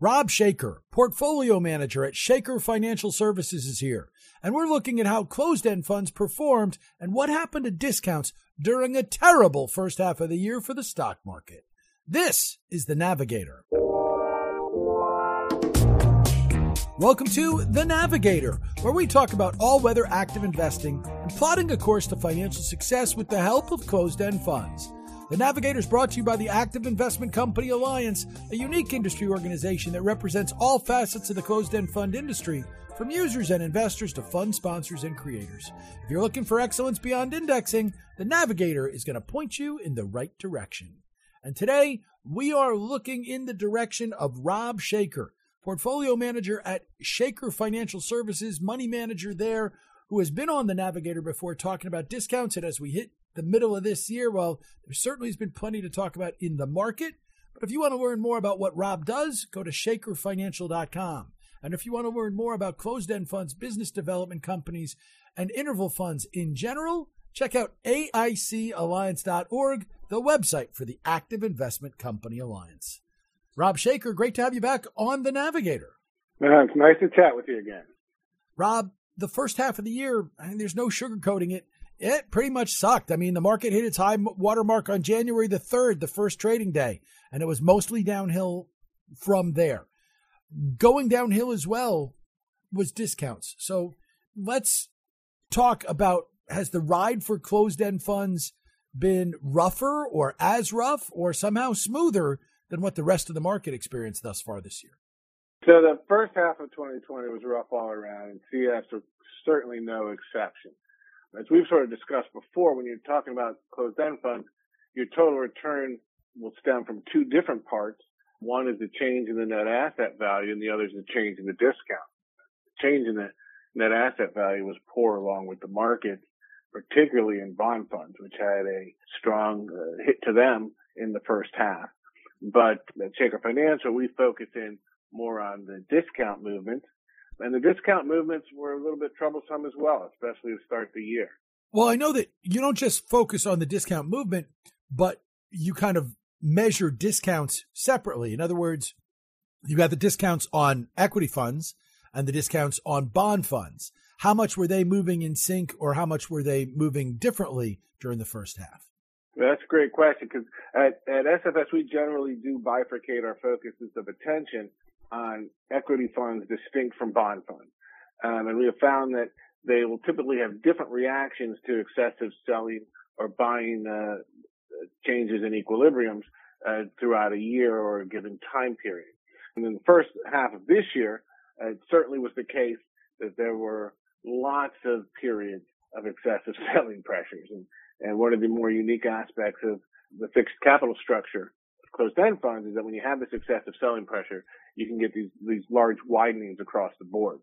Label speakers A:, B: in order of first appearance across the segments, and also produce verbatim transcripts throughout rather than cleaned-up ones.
A: Rob Shaker, portfolio manager at Shaker Financial Services, is here, and we're looking at how closed-end funds performed and what happened to discounts during a terrible first half of the year for the stock market. This is The Navigator. Welcome to The Navigator, where we talk about all-weather active investing and plotting a course to financial success with the help of closed-end funds. The Navigator is brought to you by the Active Investment Company Alliance, a unique industry organization that represents all facets of the closed-end fund industry, from users and investors to fund sponsors and creators. If you're looking for excellence beyond indexing, The Navigator is going to point you in the right direction. And today, we are looking in the direction of Rob Shaker, portfolio manager at Shaker Financial Services, money manager there, who has been on The Navigator before talking about discounts. And as we hit the middle of this year, well, there certainly has been plenty to talk about in the market. But if you want to learn more about what Rob does, go to shaker financial dot com. And if you want to learn more about closed-end funds, business development companies, and interval funds in general, check out A I C alliance dot org, the website for the Active Investment Company Alliance. Rob Shaker, great to have you back on The Navigator.
B: Uh, it's nice to chat with you again.
A: Rob, the first half of the year, I mean, there's no sugarcoating it. It pretty much sucked. I mean, the market hit its high watermark on January the third, the first trading day, and it was mostly downhill from there. Going downhill as well was discounts. So let's talk about, has the ride for closed-end funds been rougher or as rough or somehow smoother than what the rest of the market experienced thus far this year?
B: So the first half of twenty twenty was rough all around, and C F was certainly no exception. As we've sort of discussed before, when you're talking about closed-end funds, your total return will stem from two different parts. One is the change in the net asset value, and the other is the change in the discount. The change in the net asset value was poor along with the market, particularly in bond funds, which had a strong uh, hit to them in the first half. But at Shaker Financial, we focus in more on the discount movement. And the discount movements were a little bit troublesome as well, especially to start the year.
A: Well, I know that you don't just focus on the discount movement, but you kind of measure discounts separately. In other words, you got the discounts on equity funds and the discounts on bond funds. How much were they moving in sync, or how much were they moving differently during the first half?
B: That's a great question, because at, at S F S, we generally do bifurcate our focuses of attention on equity funds distinct from bond funds. Um, and we have found that they will typically have different reactions to excessive selling or buying uh, changes in equilibriums uh, throughout a year or a given time period. And in the first half of this year, uh, it certainly was the case that there were lots of periods of excessive selling pressures. And, and one of the more unique aspects of the fixed capital structure of closed-end funds is that when you have this excessive selling pressure, you can get these, these large widenings across the board.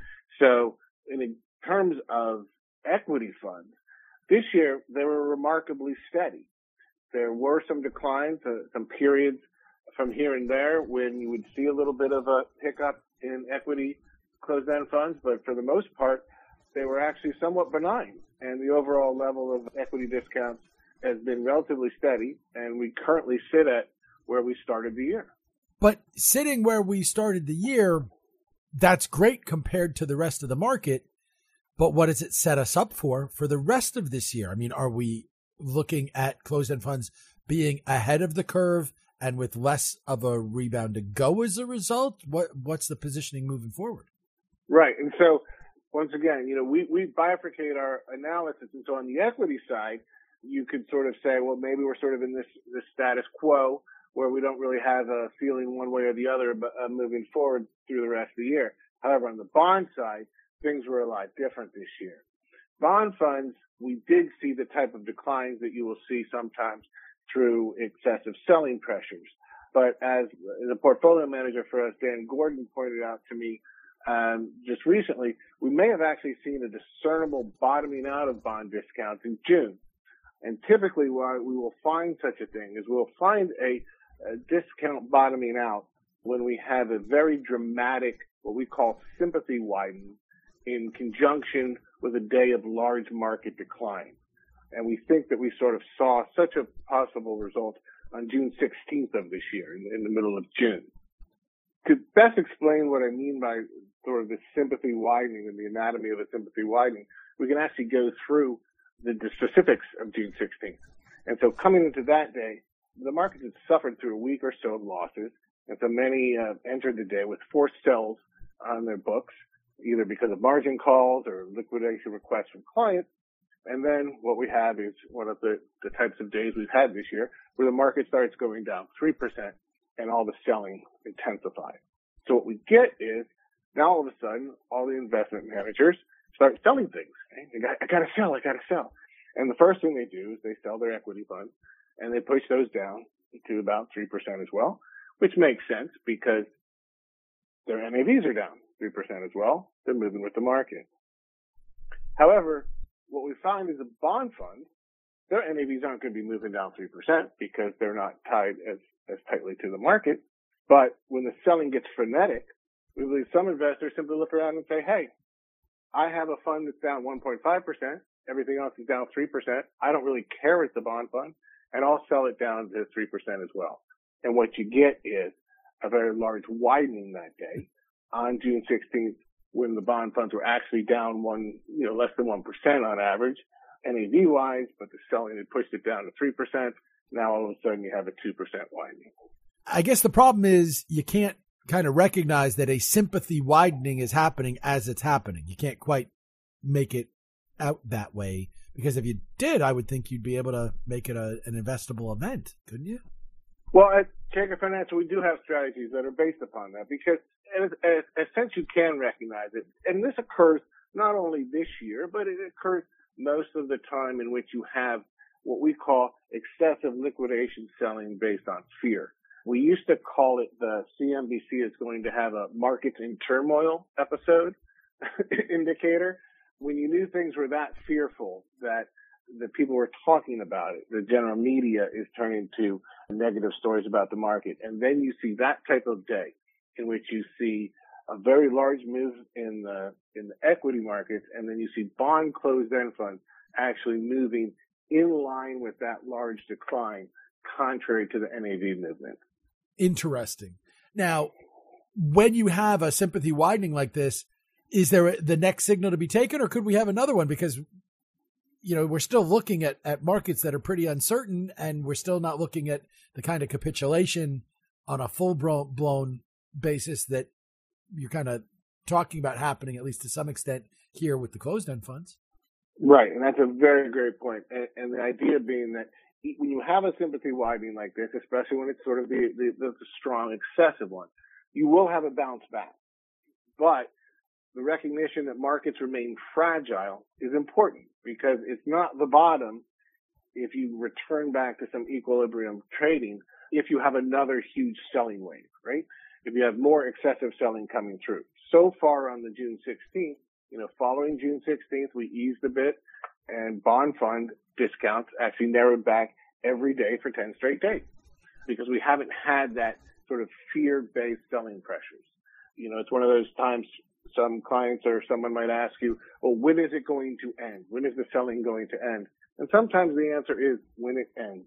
B: So in terms of equity funds, this year they were remarkably steady. There were some declines, uh, some periods from here and there when you would see a little bit of a hiccup in equity closed-end funds, but for the most part, they were actually somewhat benign. And the overall level of equity discounts has been relatively steady, and we currently sit at where we started the year.
A: But sitting where we started the year, that's great compared to the rest of the market. But what does it set us up for for the rest of this year? I mean, are we looking at closed-end funds being ahead of the curve and with less of a rebound to go as a result? What What's the positioning moving forward?
B: Right. And so, once again, you know, we, we bifurcate our analysis. And so on the equity side, you could sort of say, well, maybe we're sort of in this, this status quo where we don't really have a feeling one way or the other but, uh, moving forward through the rest of the year. However, on the bond side, things were a lot different this year. Bond funds, we did see the type of declines that you will see sometimes through excessive selling pressures. But as the portfolio manager for us, Dan Gordon, pointed out to me um, just recently, we may have actually seen a discernible bottoming out of bond discounts in June. And typically why we will find such a thing is we'll find a a discount bottoming out when we have a very dramatic, what we call sympathy widening in conjunction with a day of large market decline. And we think that we sort of saw such a possible result on June sixteenth of this year, in, in the middle of June. to best explain what I mean by sort of the sympathy widening and the anatomy of a sympathy widening, we can actually go through the, the specifics of June sixteenth. And so coming into that day, the market had suffered through a week or so of losses, and so many uh, entered the day with forced sells on their books, either because of margin calls or liquidation requests from clients. And then what we have is one of the, the types of days we've had this year where the market starts going down three percent and all the selling intensifies. So what we get is now all of a sudden all the investment managers start selling things. I got, I got to sell, I got to sell. And the first thing they do is they sell their equity funds and they push those down to about three percent as well, which makes sense because their N A Vs are down three percent as well. They're moving with the market. However, what we find is the bond funds, their N A Vs aren't going to be moving down three percent because they're not tied as, as tightly to the market. But when the selling gets frenetic, we believe some investors simply look around and say, hey, I have a fund that's down one point five percent. Everything else is down three percent. I don't really care it's the bond fund, and I'll sell it down to three percent as well. And what you get is a very large widening that day on June sixteenth when the bond funds were actually down one, you know, less than one percent on average, N A V wise, but the selling had pushed it down to three percent. Now all of a sudden you have a two percent widening.
A: I guess the problem is you can't kind of recognize that a sympathy widening is happening as it's happening. You can't quite make it out that way, because if you did, I would think you'd be able to make it a, an investable event, couldn't you?
B: Well, at Shaker Financial, we do have strategies that are based upon that, because in a sense you can recognize it. And this occurs not only this year, but it occurs most of the time in which you have what we call excessive liquidation selling based on fear. We used to call it the C N B C is going to have a markets in turmoil episode indicator. When you knew things were that fearful that the people were talking about it, the general media is turning to negative stories about the market. And then you see that type of day in which you see a very large move in the, in the equity markets. And then you see bond closed-end funds actually moving in line with that large decline, contrary to the N A V movement.
A: Interesting. Now, when you have a sympathy widening like this, is there a, the next signal to be taken, or could we have another one? Because, you know, we're still looking at, at markets that are pretty uncertain, and we're still not looking at the kind of capitulation on a full blown basis that you're kind of talking about happening, at least to some extent, here with the closed-end funds.
B: Right, and that's a very great point. And, and the idea being that when you have a sympathy widening like this, especially when it's sort of the, the, the strong, excessive one, you will have a bounce back. But the recognition that markets remain fragile is important, because it's not the bottom if you return back to some equilibrium trading if you have another huge selling wave, right? If you have more excessive selling coming through. So far on the June sixteenth, you know, following June sixteenth, we eased a bit, and bond fund discounts actually narrowed back every day for ten straight days, because we haven't had that sort of fear-based selling pressures. You know, it's one of those times some clients or someone might ask you, well, when is it going to end? When is the selling going to end? And sometimes the answer is when it ends.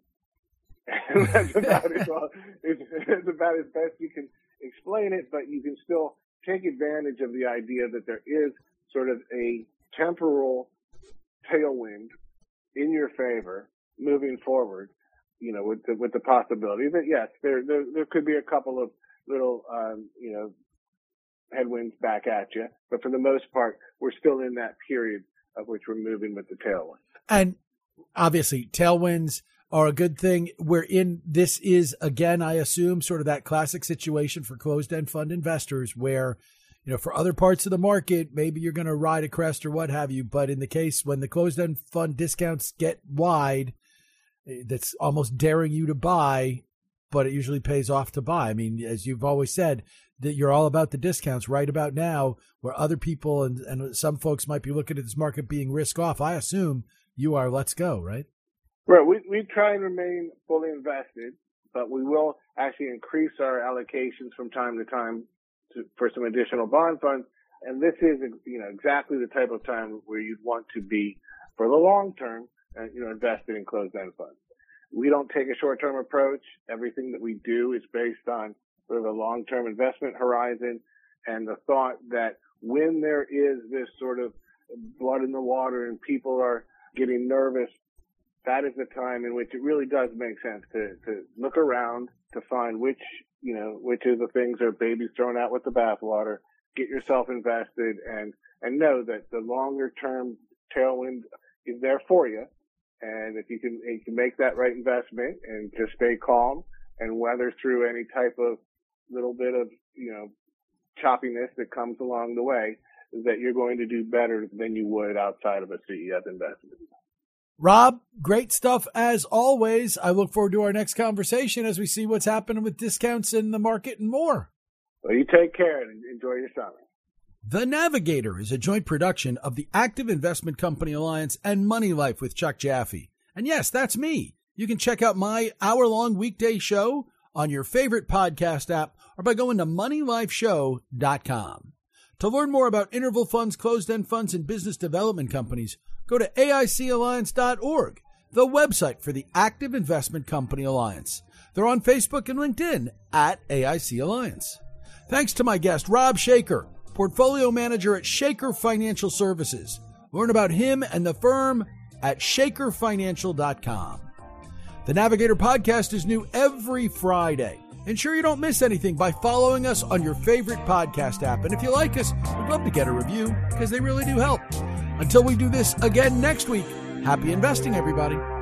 B: And that's about as well, it's, it's about as best you can explain it, but you can still take advantage of the idea that there is sort of a temporal tailwind in your favor moving forward, you know, with the, with the possibility that, yes, there, there, there could be a couple of little, um, you know, headwinds back at you. But for the most part, we're still in that period of which we're moving with the tailwind.
A: And obviously, tailwinds are a good thing. We're in, this is, again, I assume, sort of that classic situation for closed-end fund investors where, you know, for other parts of the market, maybe you're going to ride a crest or what have you. But in the case when the closed-end fund discounts get wide, that's almost daring you to buy, but it usually pays off to buy. I mean, as you've always said, that you're all about the discounts right about now, where other people and, and some folks might be looking at this market being risk off. I assume you are, let's go, right?
B: Right. We, we try and remain fully invested, but we will actually increase our allocations from time to time to, for some additional bond funds. And this is, you know, exactly the type of time where you'd want to be for the long term, uh, you know, invested in closed-end funds. We don't take a short-term approach. Everything that we do is based on sort of a long-term investment horizon, and the thought that when there is this sort of blood in the water and people are getting nervous, that is the time in which it really does make sense to, to look around to find which, you know, which of the things are babies thrown out with the bathwater, get yourself invested, and, and know that the longer term tailwind is there for you. And if you can, you can make that right investment and just stay calm and weather through any type of little bit of, you know, choppiness that comes along the way, that you're going to do better than you would outside of a C E F investment.
A: Rob, great stuff as always. I look forward to our next conversation as we see what's happening with discounts in the market and more.
B: Well, you take care and enjoy your summer.
A: The Navigator is a joint production of the Active Investment Company Alliance and Money Life with Chuck Jaffe. And yes, that's me. You can check out my hour-long weekday show on your favorite podcast app or by going to money life show dot com. To learn more about interval funds, closed-end funds, and business development companies, go to A I C alliance dot org, the website for the Active Investment Company Alliance. They're on Facebook and LinkedIn at A I C Alliance. Thanks to my guest, Rob Shaker, Portfolio Manager at Shaker Financial Services. Learn about him and the firm at shaker financial dot com. The Navigator podcast is new every Friday. Ensure you don't miss anything by following us on your favorite podcast app. And if you like us, we'd love to get a review because they really do help. Until we do this again next week, happy investing, everybody.